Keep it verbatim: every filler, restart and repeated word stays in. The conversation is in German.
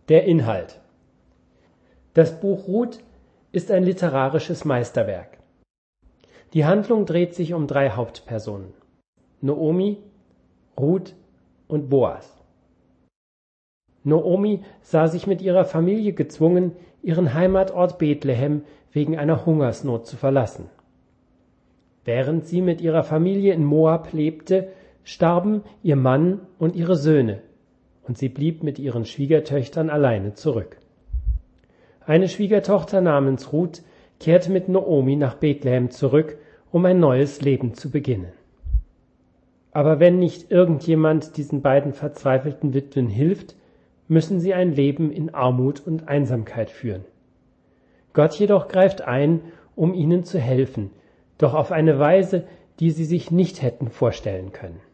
Der Inhalt. Das Buch Ruth ist ein literarisches Meisterwerk. Die Handlung dreht sich um drei Hauptpersonen: Noomi, Ruth und Boas. Noomi sah sich mit ihrer Familie gezwungen, ihren Heimatort Bethlehem wegen einer Hungersnot zu verlassen. Während sie mit ihrer Familie in Moab lebte, starben ihr Mann und ihre Söhne, und sie blieb mit ihren Schwiegertöchtern alleine zurück. Eine Schwiegertochter namens Ruth kehrte mit Noomi nach Bethlehem zurück, um ein neues Leben zu beginnen. Aber wenn nicht irgendjemand diesen beiden verzweifelten Witwen hilft, müssen sie ein Leben in Armut und Einsamkeit führen. Gott jedoch greift ein, um ihnen zu helfen, doch auf eine Weise, die sie sich nicht hätten vorstellen können.